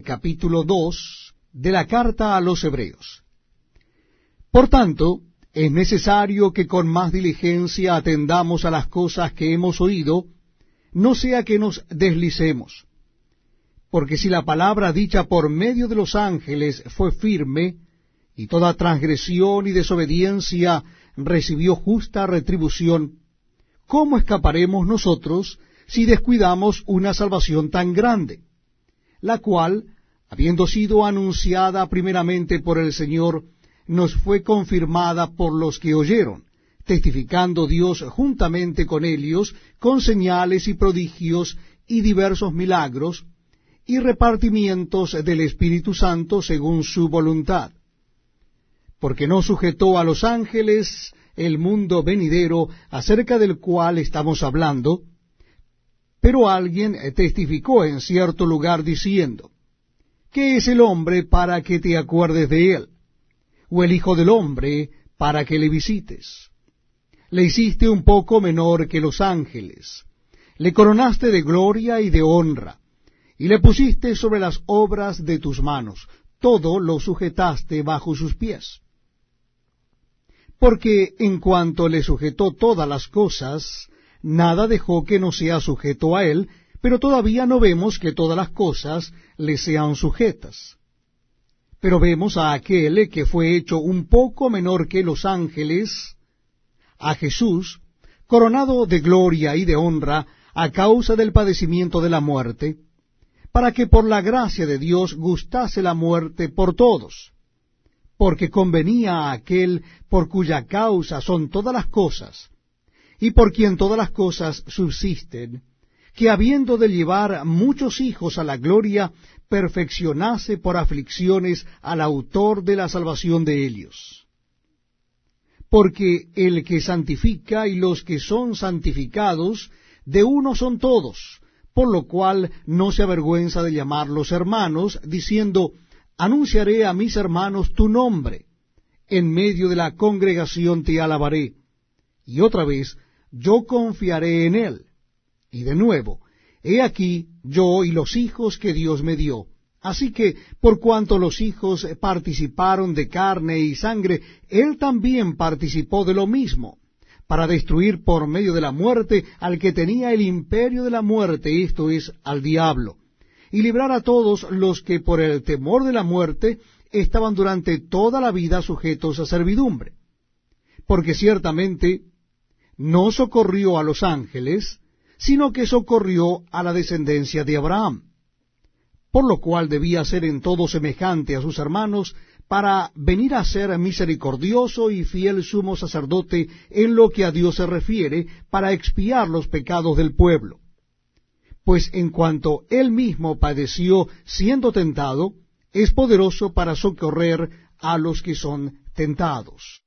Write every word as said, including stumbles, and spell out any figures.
capítulo dos de la carta a los Hebreos. Por tanto, es necesario que con más diligencia atendamos a las cosas que hemos oído, no sea que nos deslicemos. Porque si la palabra dicha por medio de los ángeles fue firme, y toda transgresión y desobediencia recibió justa retribución, ¿cómo escaparemos nosotros si descuidamos una salvación tan grande, la cual, habiendo sido anunciada primeramente por el Señor, nos fue confirmada por los que oyeron, testificando Dios juntamente con ellos, con señales y prodigios y diversos milagros, y repartimientos del Espíritu Santo según su voluntad? Porque no sujetó a los ángeles el mundo venidero acerca del cual estamos hablando, pero alguien testificó en cierto lugar diciendo, ¿qué es el hombre para que te acuerdes de él? ¿O el hijo del hombre para que le visites? Le hiciste un poco menor que los ángeles, le coronaste de gloria y de honra, y le pusiste sobre las obras de tus manos, todo lo sujetaste bajo sus pies. Porque en cuanto le sujetó todas las cosas, nada dejó que no sea sujeto a él, pero todavía no vemos que todas las cosas le sean sujetas. Pero vemos a aquel que fue hecho un poco menor que los ángeles, a Jesús, coronado de gloria y de honra a causa del padecimiento de la muerte, para que por la gracia de Dios gustase la muerte por todos, porque convenía a aquel por cuya causa son todas las cosas, y por quien todas las cosas subsisten, que habiendo de llevar muchos hijos a la gloria, perfeccionase por aflicciones al autor de la salvación de ellos. Porque el que santifica y los que son santificados, de uno son todos, por lo cual no se avergüenza de llamarlos hermanos, diciendo, anunciaré a mis hermanos tu nombre, en medio de la congregación te alabaré, y otra vez, yo confiaré en él. Y de nuevo, he aquí yo y los hijos que Dios me dio. Así que, por cuanto los hijos participaron de carne y sangre, él también participó de lo mismo, para destruir por medio de la muerte al que tenía el imperio de la muerte, esto es, al diablo, y librar a todos los que por el temor de la muerte estaban durante toda la vida sujetos a servidumbre. Porque ciertamente no socorrió a los ángeles, sino que socorrió a la descendencia de Abraham, por lo cual debía ser en todo semejante a sus hermanos, para venir a ser misericordioso y fiel sumo sacerdote en lo que a Dios se refiere, para expiar los pecados del pueblo. Pues en cuanto él mismo padeció siendo tentado, es poderoso para socorrer a los que son tentados.